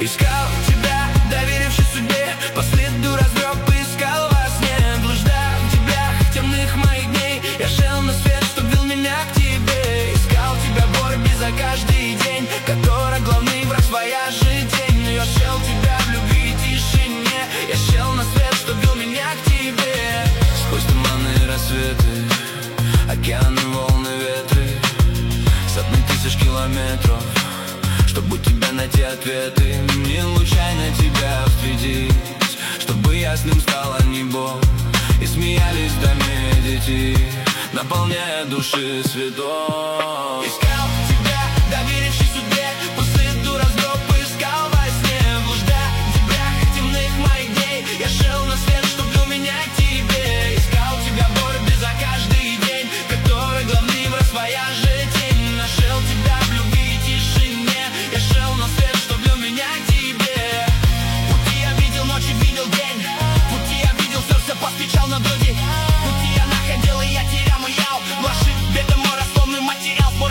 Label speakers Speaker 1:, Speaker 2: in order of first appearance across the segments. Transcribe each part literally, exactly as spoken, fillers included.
Speaker 1: Искал тебя, доверившись судьбе, по следу разгреб и искал во сне. Блуждал в тебя темных моих дней, я шел на свет, что вел меня к тебе. Искал тебя в борьбе за каждый день, который главный враг своя же тень. Но я шел тебя в любви и тишине, я шел на свет, что вел меня к тебе. Сквозь туманы и рассветы, океаны, волны, ветры, сотни тысяч километров, чтобы у тебя найти ответы. Не случайно тебя встретить, чтобы ясным стало небо, и смеялись в доме дети, наполняя души светом. Искал тебя, доверившись судьбе, по следу разгреб и искал во сне. Блуждая в тебя темных моих дней, я шел на свет, что вел меня к тебе. Искал тебя в борьбе за каждый день, который главный враг своя же тень. Нашел тебя в любви и тишине, я шел на свет, что вел меня к тебе. Пути я видел, ночи видел день, пути я видел, сердце повстречал на груди. Пути я находил, и я терял, маял. Ваши беды мой расслабленный материал,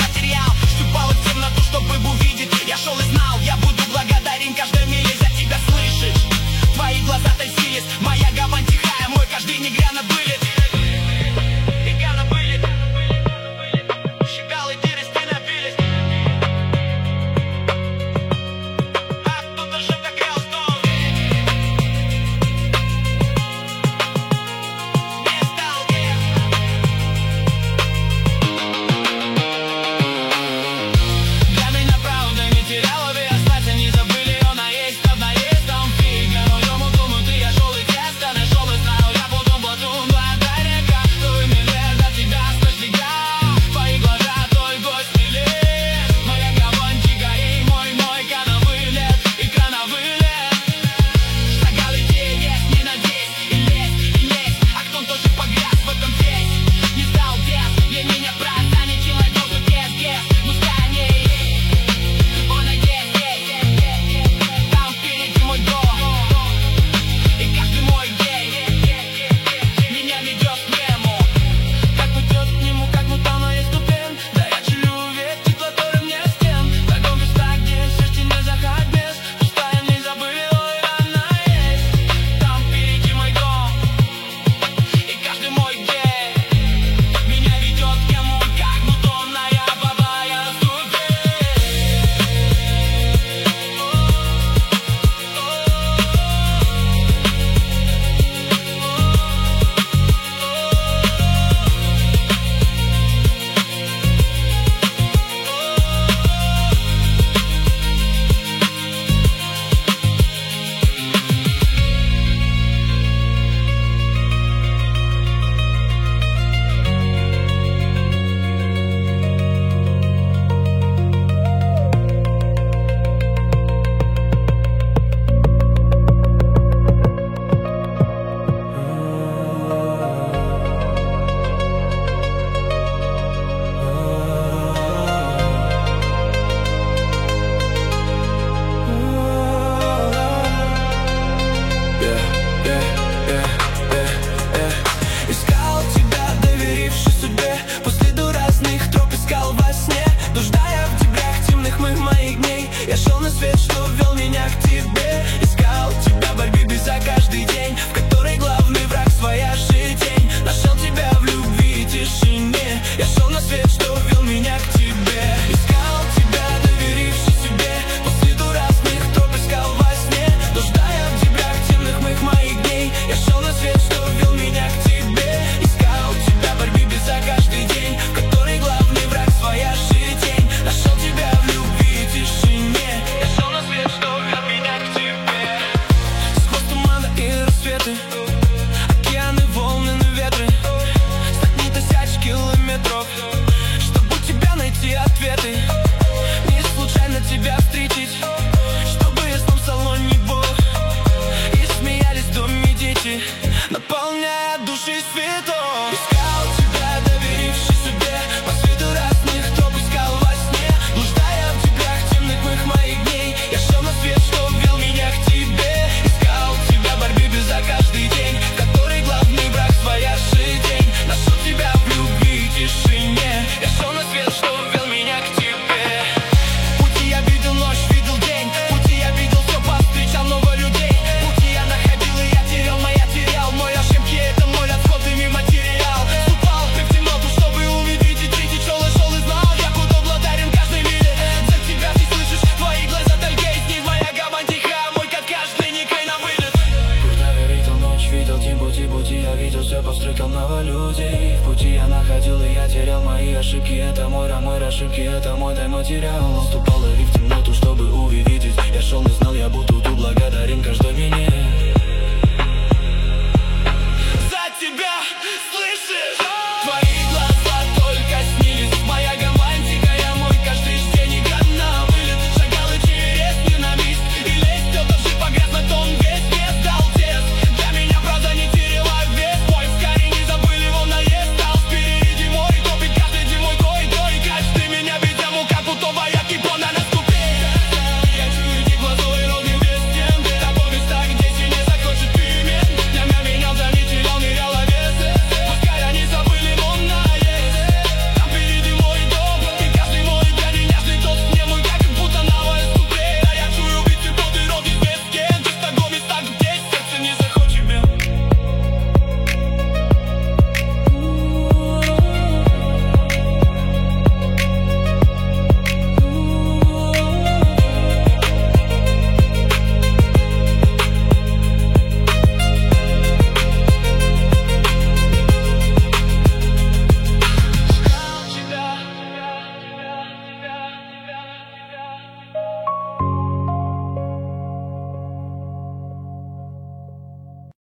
Speaker 2: ошибки, это мой тайм-материал. Наступала и в темноту, чтобы увидеть. Я шел, не знаю